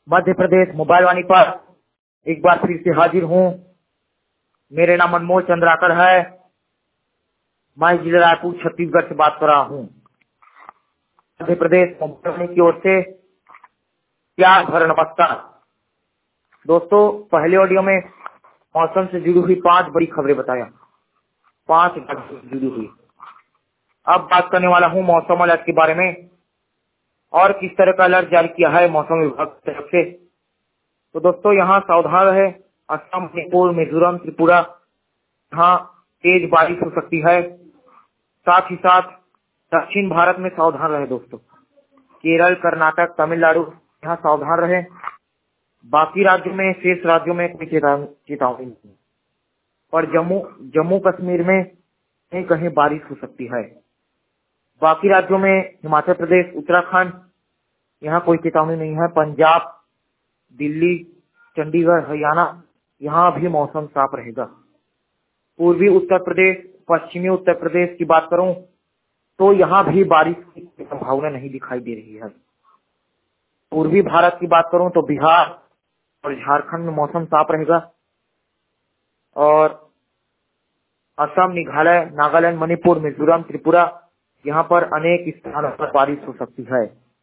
Madhya Pradesh mobile वाणी पर एक बार फिर से हाजिर हूँ। मेरे नाम अनमोल चंद्राकर है। मैं जिला रायपुर छत्तीसगढ़ से बात कर रहा हूँ। मध्य प्रदेश मोबाइल वाणी की ओर से प्यार भरा नमस्कार। दोस्तों, पहले ऑडियो में मौसम से जुड़ी हुई 5 बड़ी खबरें बताया, 5 घटनाओं से जुड़ी हुई। अब बात करने वाला हूँ मौसम अलर्ट के बारे में और किस तरह का अलर्ट जारी किया है मौसम विभाग की तरफ से। तो दोस्तों, यहाँ सावधान रहे। असम, मणिपुर, मिजोरम, त्रिपुरा, यहाँ तेज बारिश हो सकती है। साथ ही साथ दक्षिण भारत में सावधान रहे दोस्तों। केरल, कर्नाटक, तमिलनाडु, यहाँ सावधान रहे। बाकी राज्यों में, शेष राज्यों में कोई चेतावनी नहीं, और जम्मू कश्मीर में कहीं कहीं बारिश हो सकती है। बाकी राज्यों में हिमाचल प्रदेश, उत्तराखंड, यहाँ कोई चेतावनी नहीं है। पंजाब, दिल्ली, चंडीगढ़, हरियाणा, यहाँ भी मौसम साफ रहेगा। पूर्वी उत्तर प्रदेश, पश्चिमी उत्तर प्रदेश की बात करूं तो यहाँ भी बारिश की संभावना नहीं दिखाई दे रही है। पूर्वी भारत की बात करूं तो बिहार और झारखंड में मौसम साफ रहेगा, और असम, मेघालय, नागालैंड, मणिपुर, मिजोरम, त्रिपुरा, यहाँ पर अनेक स्थानों पर बारिश हो सकती है।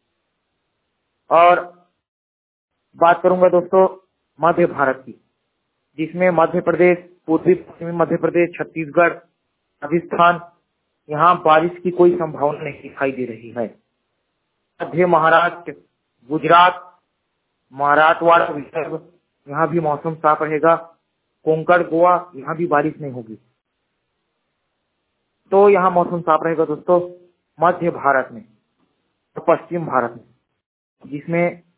और बात करूंगा दोस्तों मध्य भारत की, जिसमें मध्य प्रदेश, पूर्वी पश्चिमी मध्य प्रदेश, छत्तीसगढ़, राजस्थान, यहाँ बारिश की कोई संभावना नहीं दिखाई दे रही है। मध्य महाराष्ट्र, गुजरात, मराठवाड़ा, विदर्भ, यहाँ भी मौसम साफ रहेगा। कोंकण, गोवा, यहाँ भी बारिश नहीं होगी। तो यहाँ मौसम साफ रहेगा दोस्तों मध्य भारत में और पश्चिम भारत में, जिसमें